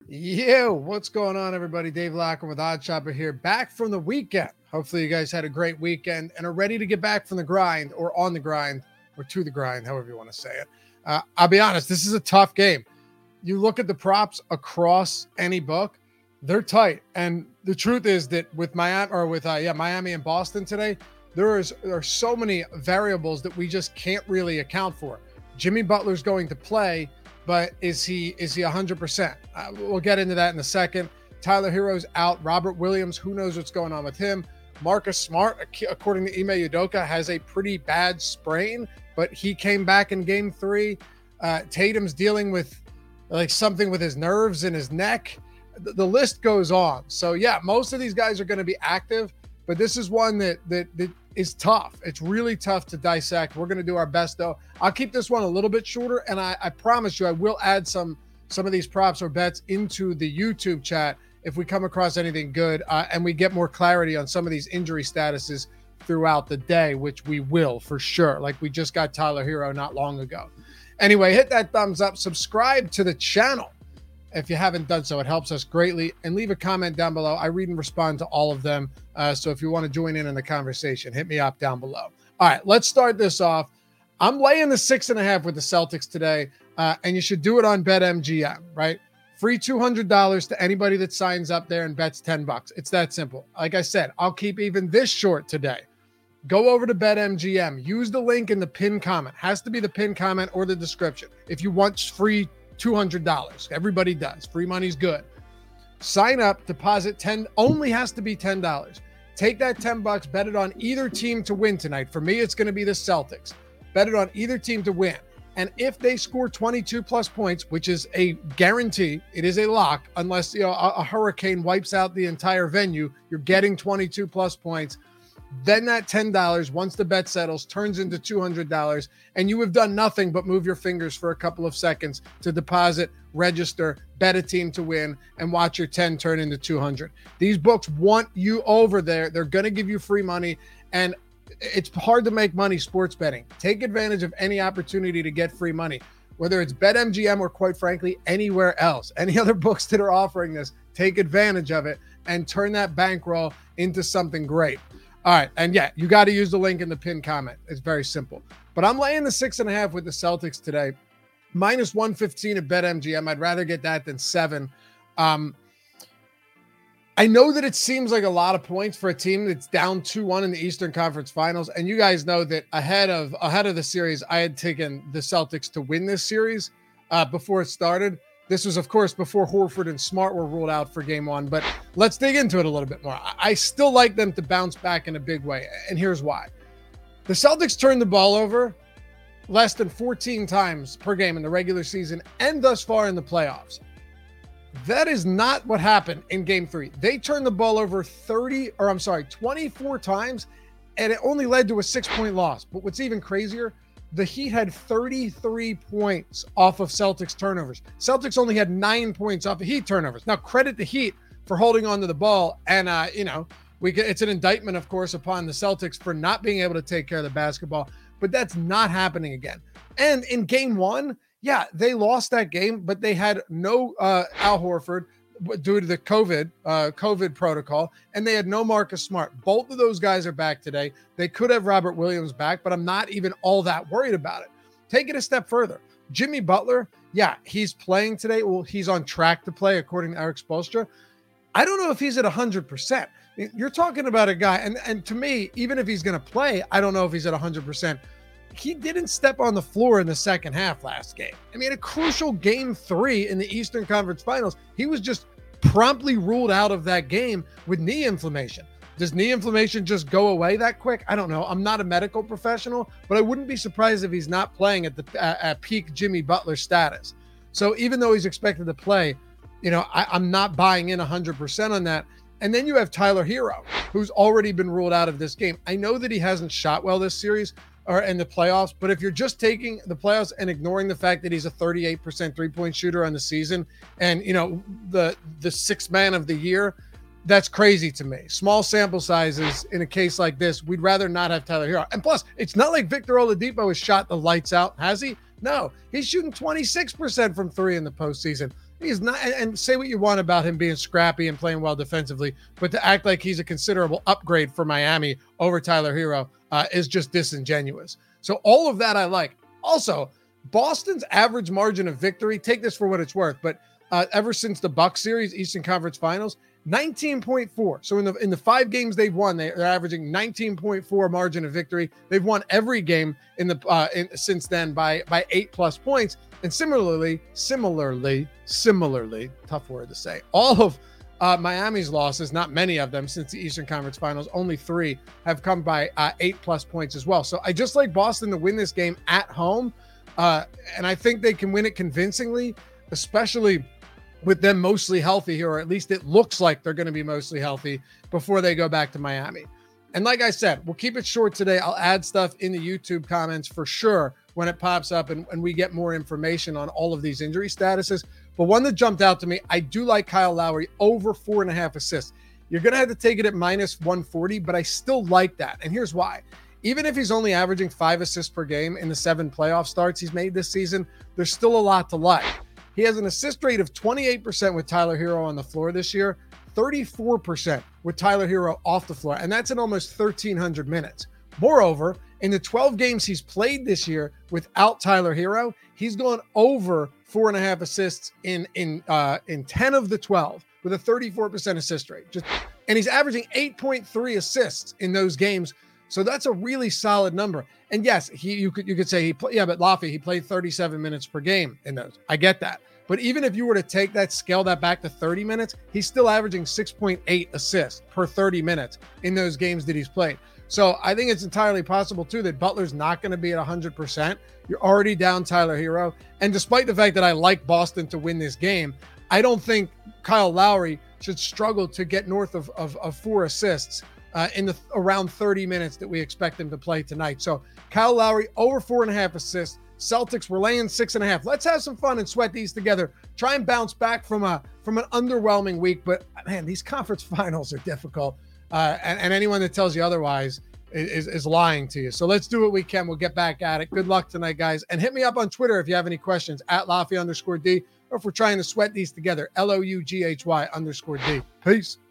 Yeah, what's going on, everybody? Dave Locker with Odd Shopper here, back from the weekend. Hopefully, you guys had a great weekend and are ready to get back from the grind or on the grind or to the grind, however you want to say it. I'll be honest, this is a tough game. You look at the props across any book, they're tight. And the truth is that with Miami and Boston today, there are so many variables that we just can't really account for. Jimmy Butler's going to play, but is he 100%? We'll get into that in a second. Tyler Hero's out. Robert Williams, who knows what's going on with him? Marcus Smart, according to Ime Udoka, has a pretty bad sprain, but he came back in game 3. Tatum's dealing with like something with his nerves in his neck. The list goes on. So yeah, most of these guys are going to be active, but this is one that is tough. It's really tough to dissect. We're going to do our best though. I'll keep this one a little bit shorter, and I promise you I will add some of these props or bets into the YouTube chat if we come across anything good and we get more clarity on some of these injury statuses throughout the day, which we will for sure. Like we just got Tyler Hero not long ago. Anyway, hit that thumbs up, subscribe to the channel if you haven't done so. It helps us greatly, and leave a comment down below. I read and respond to all of them. So if you want to join in the conversation, hit me up down below. All right, let's start this off. I'm laying the 6.5 with the Celtics today, and you should do it on BetMGM, right? Free $200 to anybody that signs up there and bets $10. It's that simple. Like I said, I'll keep even this short today. Go over to BetMGM. Use the link in the pinned comment. Has to be the pinned comment or the description if you want free $200. Everybody does. Free money's good. Sign up, deposit 10, only has to be $10. Take that $10, bet it on either team to win tonight. For me, it's going to be the Celtics. Bet it on either team to win. And if they score 22 plus points, which is a guarantee, it is a lock, unless a hurricane wipes out the entire venue, you're getting 22 plus points. Then that $10, once the bet settles, turns into $200, and you have done nothing but move your fingers for a couple of seconds to deposit, register, bet a team to win, and watch your 10 turn into 200. These books want you over there. They're going to give you free money, and it's hard to make money sports betting. Take advantage of any opportunity to get free money, whether it's BetMGM or, quite frankly, anywhere else. Any other books that are offering this, take advantage of it and turn that bankroll into something great. All right, and yeah, you got to use the link in the pinned comment. It's very simple. But I'm laying the 6.5 with the Celtics today. Minus 115 at BetMGM. I'd rather get that than 7. I know that it seems like a lot of points for a team that's down 2-1 in the Eastern Conference Finals, and you guys know that ahead of the series, I had taken the Celtics to win this series before it started. This was, of course, before Horford and Smart were ruled out for game 1, but let's dig into it a little bit more. I still like them to bounce back in a big way, and here's why. The Celtics turned the ball over less than 14 times per game in the regular season and thus far in the playoffs. That is not what happened in game 3. They turned the ball over 24 times, and it only led to a 6-point loss. But what's even crazier, the Heat had 33 points off of Celtics turnovers. Celtics only had 9 points off of Heat turnovers. Now, credit the Heat for holding on to the ball. And, it's an indictment, of course, upon the Celtics for not being able to take care of the basketball. But that's not happening again. And in game 1, yeah, they lost that game, but they had no Al Horford due to the COVID protocol, and they had no Marcus Smart. Both of those guys are back today. They could have Robert Williams back, but I'm not even all that worried about it. Take it a step further. Jimmy Butler, yeah, he's playing today. Well, he's on track to play, according to Eric Spoelstra. I don't know if he's at 100%. You're talking about a guy, and to me, even if he's going to play, I don't know if he's at 100%. He didn't step on the floor in the second half last game. I mean, a crucial game 3 in the Eastern Conference Finals, he was just promptly ruled out of that game with knee inflammation. Does knee inflammation just go away that quick? I don't know. I'm not a medical professional, but I wouldn't be surprised if he's not playing at peak Jimmy Butler status. So even though he's expected to play, I'm not buying in 100% on that. And then you have Tyler Hero, who's already been ruled out of this game. I know that he hasn't shot well this series or in the playoffs, but if you're just taking the playoffs and ignoring the fact that he's a 38% three-point shooter on the season and, the sixth man of the year, that's crazy to me. Small sample sizes in a case like this, we'd rather not have Tyler Hero. And plus, it's not like Victor Oladipo has shot the lights out, has he? No, he's shooting 26% from 3 in the postseason. He's not, and say what you want about him being scrappy and playing well defensively, but to act like he's a considerable upgrade for Miami over Tyler Hero is just disingenuous. So all of that I like. Also, Boston's average margin of victory, take this for what it's worth, but ever since the Bucks series, Eastern Conference Finals, 19.4. So in the 5 games they've won, they're averaging 19.4 margin of victory. They've won every game since then by 8+ points. And similarly, tough word to say, all of Miami's losses, not many of them since the Eastern Conference Finals, only 3 have come by 8+ points as well. So I just like Boston to win this game at home. And I think they can win it convincingly, especially with them mostly healthy here, or at least it looks like they're going to be mostly healthy before they go back to Miami. And like I said, we'll keep it short today. I'll add stuff in the YouTube comments for sure when it pops up and we get more information on all of these injury statuses. But one that jumped out to me, I do like Kyle Lowry over 4.5 assists. You're going to have to take it at -140, but I still like that. And here's why. Even if he's only averaging 5 assists per game in the 7 playoff starts he's made this season, there's still a lot to like. He has an assist rate of 28% with Tyler Hero on the floor this year, 34% with Tyler Hero off the floor, and that's in almost 1,300 minutes. Moreover, in the 12 games he's played this year without Tyler Hero, he's gone over 4.5 assists in 10 of the 12 with a 34% assist rate. And he's averaging 8.3 assists in those games. So that's a really solid number. And yes, you could say but Laffy, he played 37 minutes per game in those. I get that. But even if you were to take that, scale that back to 30 minutes, he's still averaging 6.8 assists per 30 minutes in those games that he's played. So I think it's entirely possible too that Butler's not going to be at 100%. You're already down Tyler Hero. And despite the fact that I like Boston to win this game, I don't think Kyle Lowry should struggle to get north of 4 assists in the around 30 minutes that we expect him to play tonight. So Kyle Lowry over 4.5 assists. Celtics, we're laying 6.5. Let's have some fun and sweat these together. Try and bounce back from an underwhelming week. But man, these conference finals are difficult. And anyone that tells you otherwise is lying to you. So let's do what we can. We'll get back at it. Good luck tonight, guys. And hit me up on Twitter if you have any questions at Laffy_D, or if we're trying to sweat these together, LOUGHY_D. Peace.